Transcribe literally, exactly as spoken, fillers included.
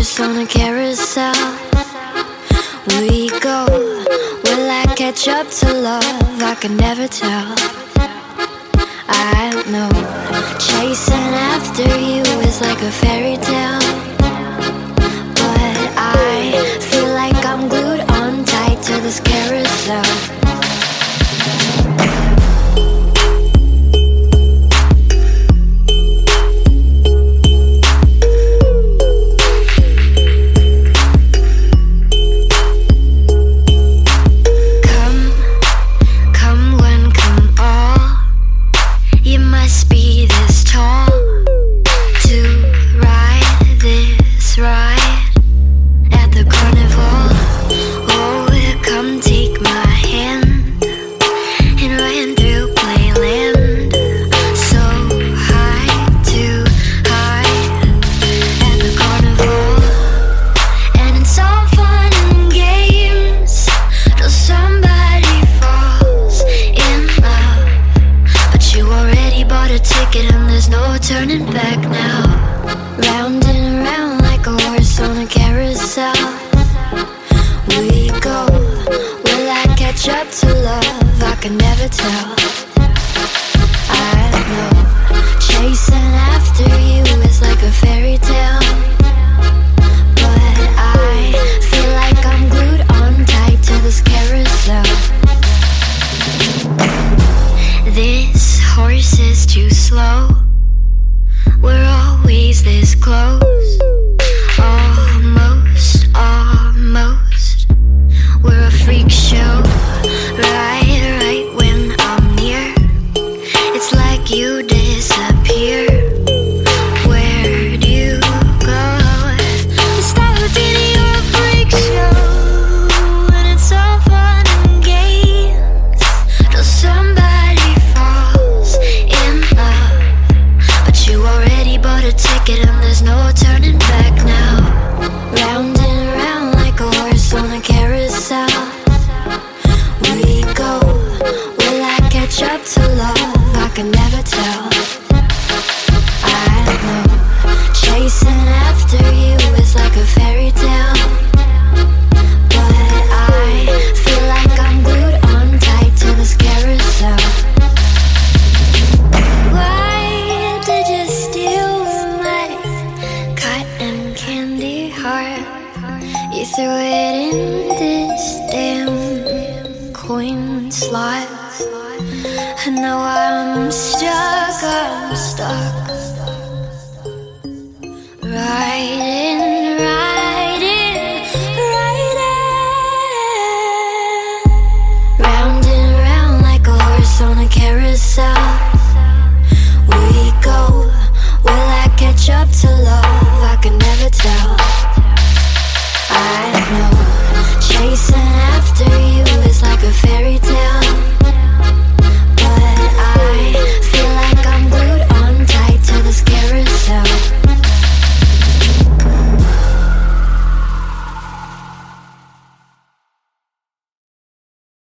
horse on a carousel. We go, will I catch up to love? I can never tell. I know, chasing after you is like a fairy tale, but I feel like I'm glued on tight to this carousel. Turning back now, round and around like a horse on a carousel. We go, will I catch up to love? I can never tell. I know, chasing after you is like a fairy tale, but I feel like I'm glued on tight to this carousel. This horse is too slow. We're always this close, almost, almost. We're a freak show, right, right when I'm near. It's like you disappear. Where'd you go? We started your freak show, and it's all fun and games till somebody falls in love. But you already bought a ticket and there's no turning back now. Round and around like a horse on a carousel. We go, will I catch up to love? I can never tell. I know, chasing after you is like a fairy tale, but I feel like I'm glued on tight to this carousel. Why did you steal my cotton candy heart? You threw it in this damn coin slot, and now I'm stuck, I'm stuck